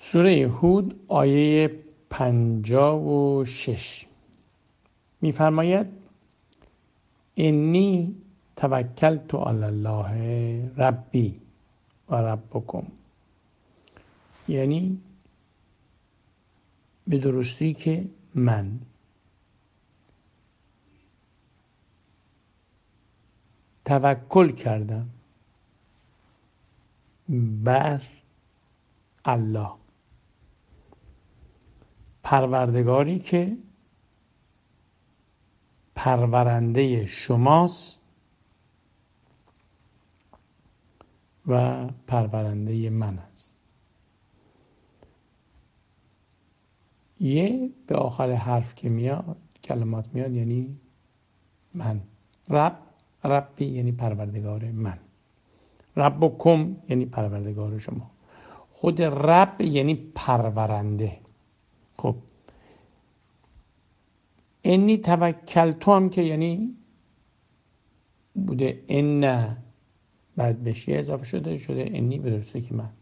سوره هود آیه 56 می‌فرماید انی توکلت علی الله ربی و ربکم، یعنی به درستی که من توکل کردم بر الله، پروردگاری که پرورنده شماست و پرورنده من است. یه به آخر حرف که میاد، کلمات میاد، یعنی من. ربی یعنی پروردگار من، ربکم یعنی پروردگار شما. خود رب یعنی پرورنده. خب انی توکلتو هم که یعنی بوده ان، بعد بهش اضافه شده انی، به درسته که من.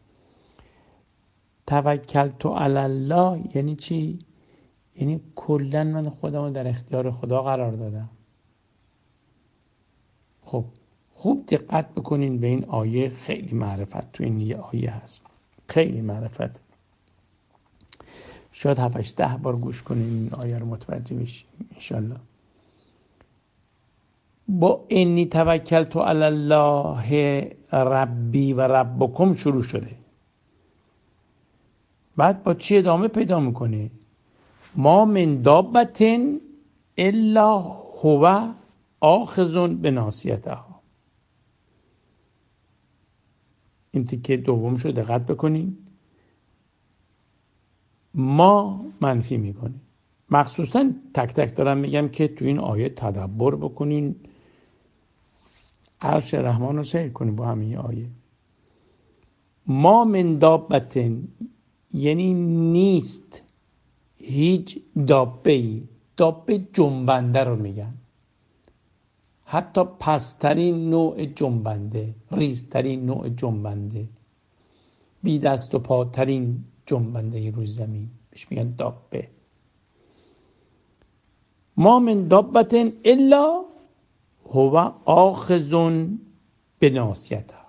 توکلتو علی الله یعنی چی؟ یعنی کلا من خودم رو در اختیار خدا قرار دادم. خب خوب دقت بکنین به این آیه، خیلی معرفت تو این یه آیه هست، خیلی معرفت. شاید 7-10 بار گوش کنین این آیه رو متوجه بشین انشالله. با انی توکلت علی الله ربی و ربکم شروع شده، بعد با چی ادامه پیدا میکنه؟ ما من دابت الا هو آخذ بناصیتها. این تیکه دوم شو دقت بکنین. ما منفی میکنه. مخصوصا تک تک دارم میگم که تو این آیه تدبر بکنین، عرش رحمان رو سیر کنین با همین آیه. ما من دابتن یعنی نیست هیچ دابه‌ای. دابه جنبنده رو میگن، حتی پسترین نوع جنبنده، ریزترین نوع جنبنده، بی دست و پاترین جنبنده روی زمین بهش میگن دابه. ما من دابت الا هو آخذ بناصیتها.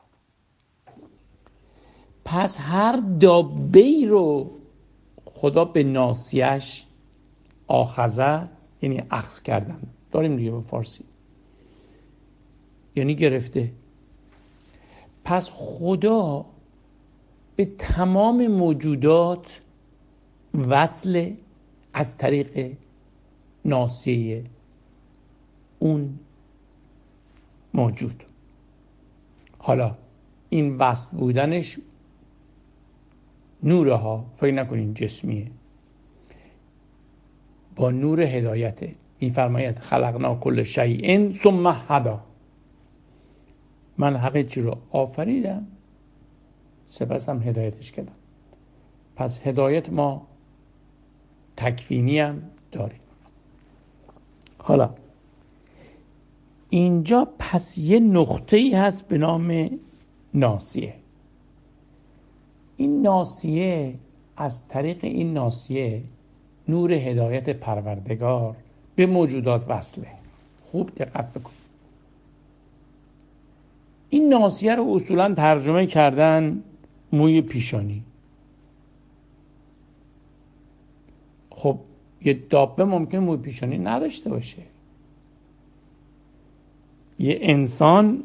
پس هر دابه‌ای رو خدا به ناصیه‌اش، آخذه یعنی اخذ کردن داریم دیگه به فارسی، یعنی گرفته. پس خدا به تمام موجودات وصل از طریق ناصیه اون موجود. حالا این وصل بودنش نوره ها، فکر نکنین جسمیه، با نور هدایته. میفرماید خلقنا کل شیء ثم هدی. من همه چی رو آفریدم سپس هم هدایتش کردم. پس هدایت ما تکوینی هم داریم. حالا اینجا پس یه نقطه‌ای هست به نام ناصیه. این ناصیه، از طریق این ناصیه نور هدایت پروردگار به موجودات وصله. خوب دقت بکن. این ناصیه رو اصولا ترجمه کردن موی پیشانی. خب یه دابه ممکن موی پیشانی نداشته باشه، یه انسان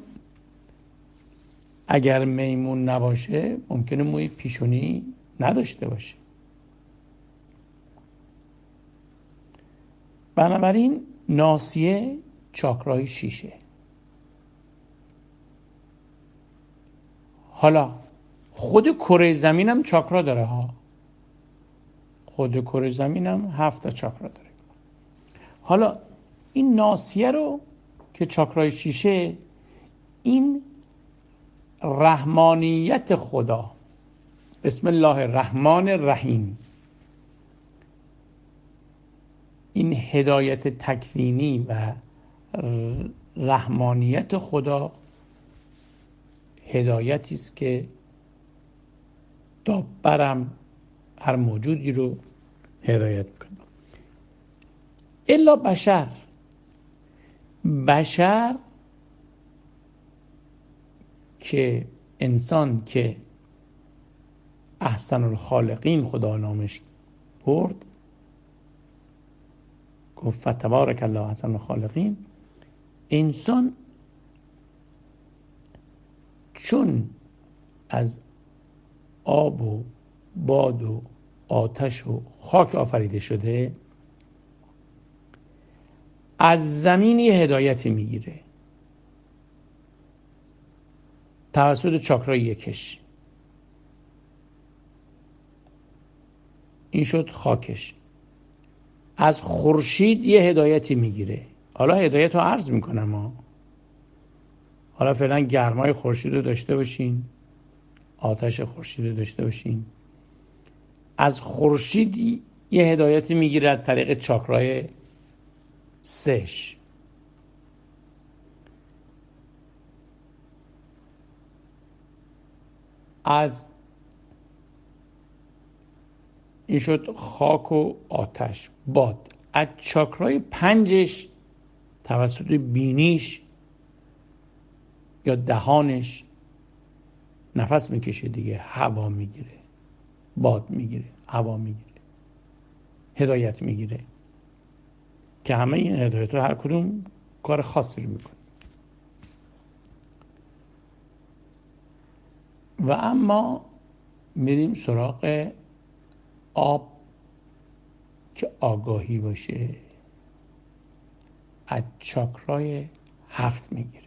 اگر میمون نباشه ممکنه موی پیشانی نداشته باشه. بنابراین ناصیه چاکرای شیشه. حالا خود کره زمین هم چاکرا داره ها. خود کره زمین هم 7 چاکرا داره. حالا این ناصیه رو که چاکرای شیشه، این رحمانیت خدا، بسم الله الرحمن الرحیم، این هدایت تکوینی و رحمانیت خدا هدایتی است که دابرم هر موجودی رو هدایت میکنه. الا بشر که انسان که احسن الخالقین خدا نامش برد، گفت فتبارک الله احسن الخالقین. انسان چون از آب و باد و آتش و خاک آفریده شده، از زمین یه هدایتی میگیره توسط چاکرای یکش. این شد خاکش. از خورشید یه هدایتی میگیره. حالا هدایت رو عرض میکنم حالا فعلا گرمای خورشید رو داشته باشین، آتش خورشید رو داشته باشین. از خورشید یه هدایتی میگیره از طریق چاکرای سش. از این شد خاک و آتش، باد. از چاکرای پنجش توسط بینیش یا دهانش نفس میکشه دیگه، هوا میگیره، باد میگیره، هوا میگیره، هدایت میگیره که همه این هدایت رو هر کدوم کار خاصی رو میکنه. و اما میریم سراغ آب که آگاهی باشه. از چاکرای 7 میگیره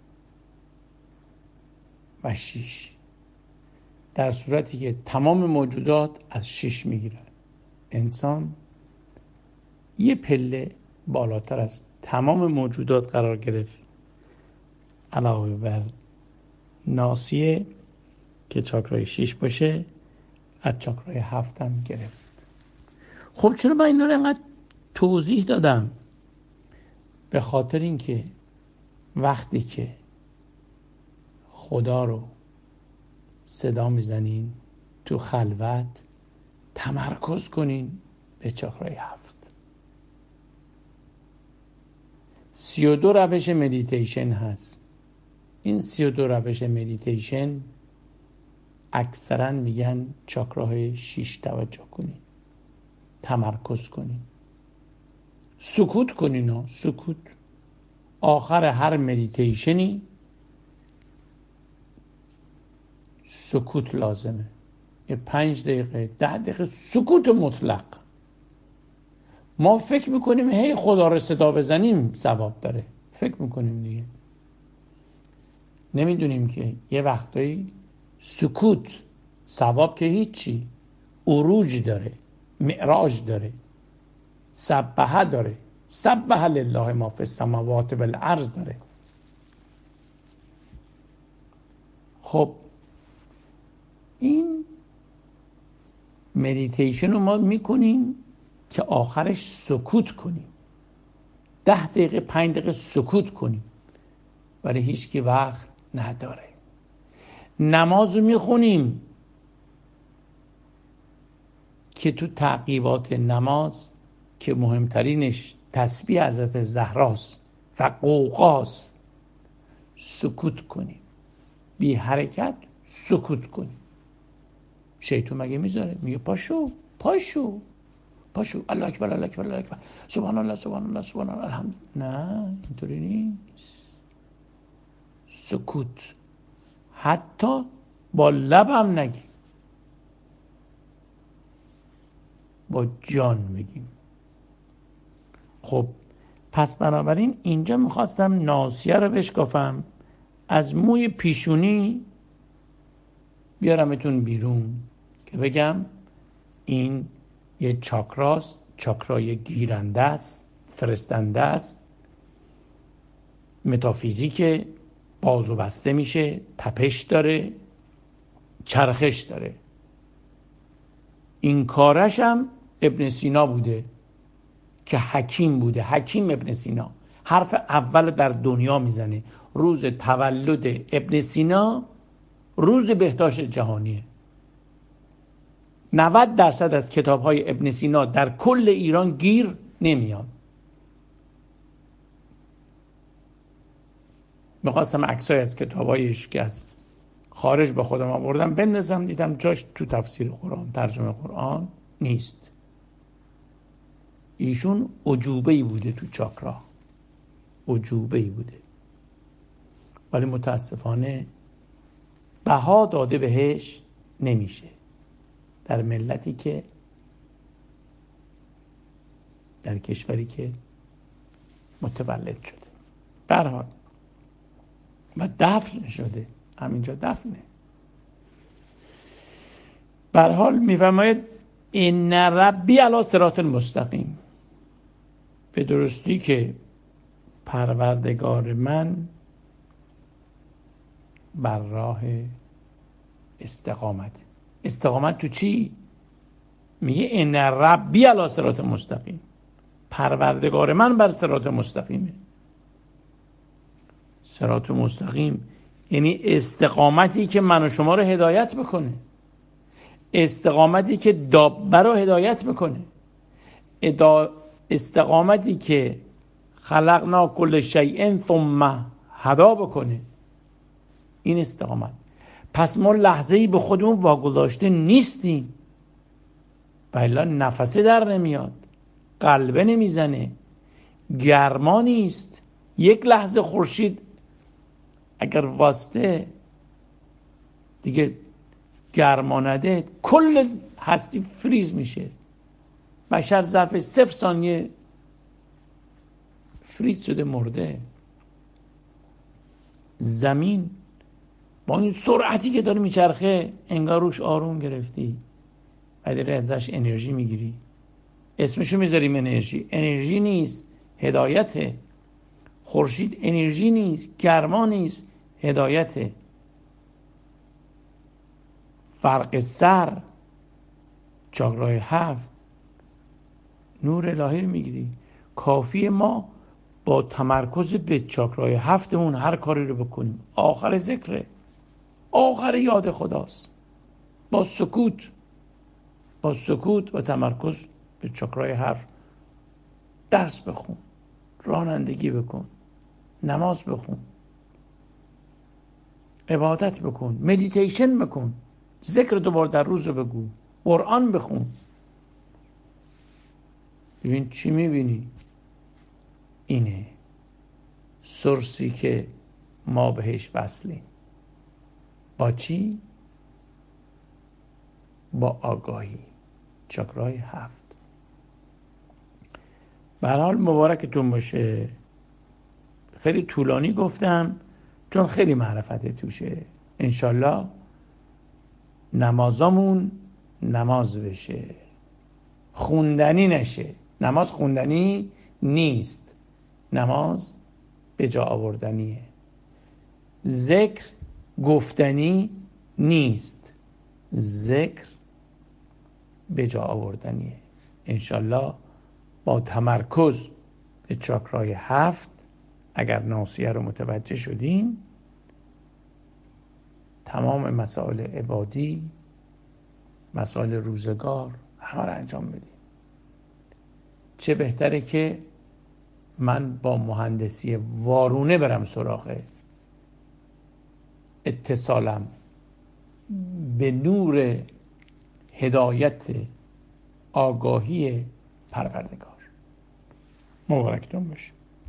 و 6، در صورتی که تمام موجودات از 6 میگیرن. انسان یه پله بالاتر از تمام موجودات قرار گرفت، علاوه بر ناسیه که چاکرای 6 باشه، از چاکرای 7 هم گرفت. خب چرا من اینا رو انقدر توضیح دادم؟ به خاطر اینکه وقتی که خدا رو صدا میزنین تو خلوت، تمرکز کنین به چاکرای 7. 32 روش مدیتیشن هست. این 32 روش مدیتیشن اکثرا میگن چاکراهای 6 توجه کنین، تمرکز کنین، سکوت کنین. سکوت آخر هر مدیتیشنی سکوت لازمه. یه 5 دقیقه 10 دقیقه سکوت مطلق. ما فکر میکنیم هی خدا رو صدا بزنیم ثواب داره، فکر میکنیم دیگه، نمیدونیم که یه وقتایی سکوت ثواب که هیچی، عروج داره، معراج داره، سبحه داره، سبح لله ما فی السماوات و الارض داره. خب این مدیتیشن رو ما میکنیم که آخرش سکوت کنیم. 10 دقیقه 5 دقیقه سکوت کنیم، ولی هیچ کی وقت نداره. نماز رو میخونیم که تو تعقیبات نماز که مهمترینش تسبیح حضرت زهراست و قوقاست، سکوت کنیم، بی حرکت سکوت کنیم. شیطان مگه میذاره؟ میگه پاشو پاشو پاشو، الله اکبر الله اکبر الله اکبر، سبحان الله سبحان الله سبحان الله الحمد. نه، اینطوری نیست. سکوت، حتی با لبم نگی، با جان میگیم. خب پس بنابراین اینجا میخواستم ناسیه رو بشکافم، از موی پیشونی بیارمتون بیرون که بگم این یه چاکراست، چاکرای گیرنده است، فرستنده است، متافیزیک، باز و بسته میشه، تپش داره، چرخش داره. این کارش هم ابن سینا بوده که حکیم بوده. حکیم ابن سینا حرف اول در دنیا میزنه. روز تولد ابن سینا روز بهداشت جهانیه. 90% از کتاب‌های ابن سینا در کل ایران گیر نمیاد. میخواستم عکسای از کتابایش که از خارج به خودم آوردم بندازم، دیدم جاش تو تفسیر قرآن، ترجمه قرآن نیست. ایشون عجوبه‌ای بوده تو چاکرا، عجوبه‌ای بوده، ولی متاسفانه بها داده بهش نمیشه در ملتی که، در کشوری که متولد شده. به هر حال و دفن شده، همینجا دفنه. به هر حال میفرماید ان ربی علی صراط مستقیم، به درستی که پروردگار من بر راه استقامت. استقامت تو چی؟ میگه ان ربی علی صراط مستقیم، پروردگار من بر صراط مستقیمه. صراط مستقیم یعنی استقامتی که من و شما رو هدایت بکنه، استقامتی که دابه رو هدایت میکنه، استقامتی که خلقنا کل شیء ثم هدا بکنه. این استقامت. پس ما لحظه‌ای به خودمون واگذاشته نیستیم، والا نفسه در نمیاد، قلبه نمیزنه، گرما نیست. یک لحظه خورشید اگر واسطه دیگه گرما نده، کل هستی فریز میشه. بشر ظرف 0 ثانیه فریز شده، مرده. زمین با این سرعتی که داره میچرخه انگار روش آروم گرفتی و داری ازش انرژی میگیری. اسمشو میذاریم انرژی. انرژی نیست، هدایته. خورشید انرژی نیست، گرما نیست، هدایته. فرق سر، چاکرای 7، نور الهی رو میگیری. کافی ما با تمرکز به چاکرای 7 اون هر کاری رو بکنیم. آخر ذکره، آخر یاد خداست. با سکوت و تمرکز به چاکرای 7 درس بخون، رانندگی بکن، نماز بخون، عبادت بکن، مدیتیشن بکن، ذکر 2 بار در روز رو بگو، قرآن بخون. ببین چی میبینی؟ اینه سورسی که ما بهش وصلیم. با چی؟ با آگاهی. چاکرای 7. به هر حال مبارکتون باشه. خیلی طولانی گفتم چون خیلی معرفت توشه. انشالله نمازامون نماز بشه، خوندنی نشه. نماز خوندنی نیست، نماز به جا آوردنیه. ذکر گفتنی نیست، ذکر به جا آوردنیه. انشالله با تمرکز به چاکرای 7 اگر ناصیه رو متوجه شدیم، تمام مسائل عبادی، مسائل روزگار همه رو انجام بدیم. چه بهتره که من با مهندسی وارونه برم سراغ اتصالم به نور هدایت آگاهی پروردگار. مبارکتون باشه.